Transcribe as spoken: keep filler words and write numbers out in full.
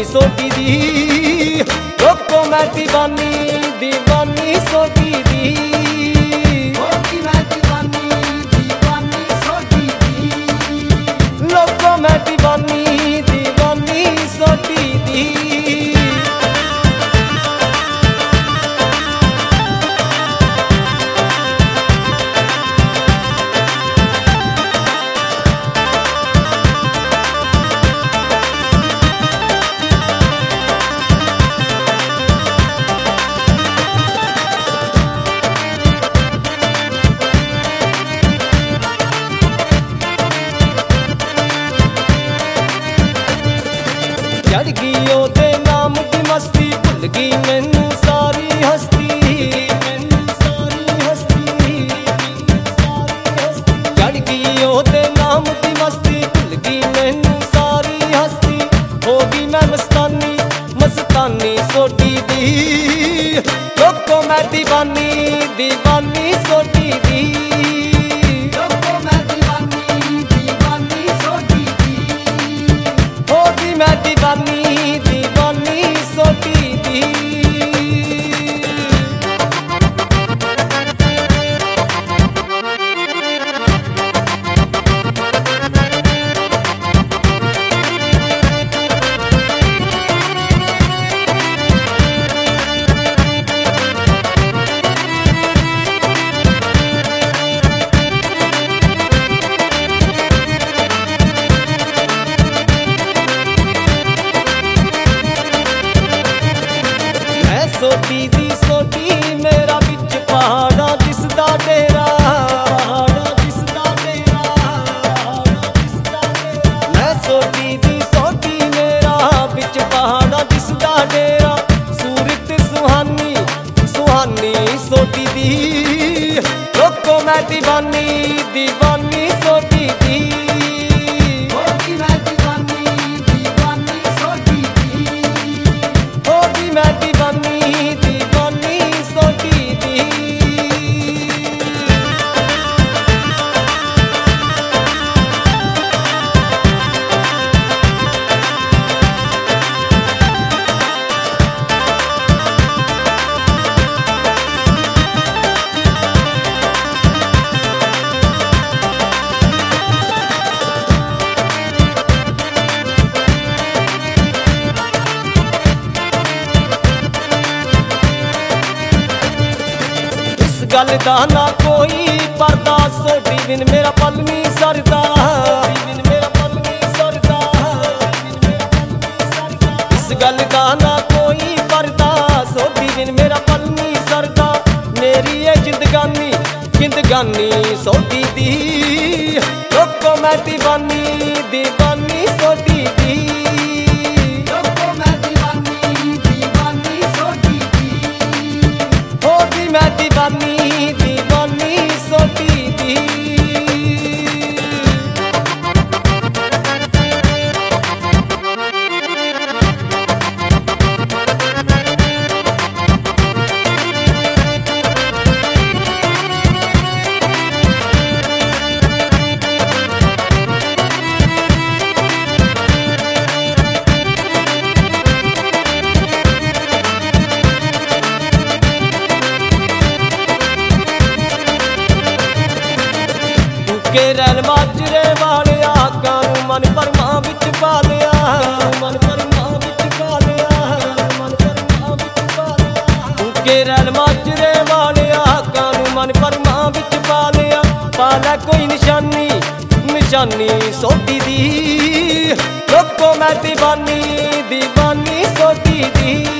सोटी दी, लोको मैं दीवानी दीवानी सोटी दी, होगी मैं दीवानी दीवानी सोटी दी, लोको मैं दीवानी दीवानी सोटी दी। चढ़ गई ओदे नाम दी मस्ती, भुल गई मैनू सारी हस्ती, मैनू सारी हस्ती, चढ़ गई ओदे नाम दी मस्ती, भुल गई मैनू सारी हस्ती, हो गई मैं मस्तानी मस्तानी सोटी दी, लोको मैं दीवानी दीवानी सोटी दी, लोको मैं दीवानी दीवानी सोटी दी, होगी मैं दीवानी दीवानी सोटी दी। सोटी दी सोटी मेरा बिच पहाड़ा जिसदा डेरा, पहाड़ा जिसदा डेरा, मैं सोटी दी सोटी मेरा बिच पहाड़ा जिसदा डेरा, सूरत सुहानी सुहानी सोटी दी, लोको मैं दीवानी दीवानी सोटी दी, होगी मैं दीवानी दीवानी सोटी दी, होगी मैं दीवानी दीवानी सोटी दी। गल दा ना कोई पर्दा, सोटी बिन मेरा पल नहीं सरदा, बिन मेरा पल नहीं सरदा, इस गल दा ना कोई पर्दा, सोटी बिन मेरा पल नहीं सरदा, मेरी ये जिंदगानी जिंदगानी सोटी दी, लोको मैं दीवानी दीवानी सोटी दी, लोको मैं दीवानी दीवानी सोटी दी, होगी मैं दीवानी दीवानी सोटी दी। के रैन माजरे वाले कानू मन परमा बिच पा लिया, मन परमा बिच पा लिया, मन परमा बिच पा लिया, के रैन माजरे वाले कानू मन परमा बिच पा लिया, पाला कोई निशानी निशानी सोटी दी, लोको मैं दीवानी दीवानी सोटी दी।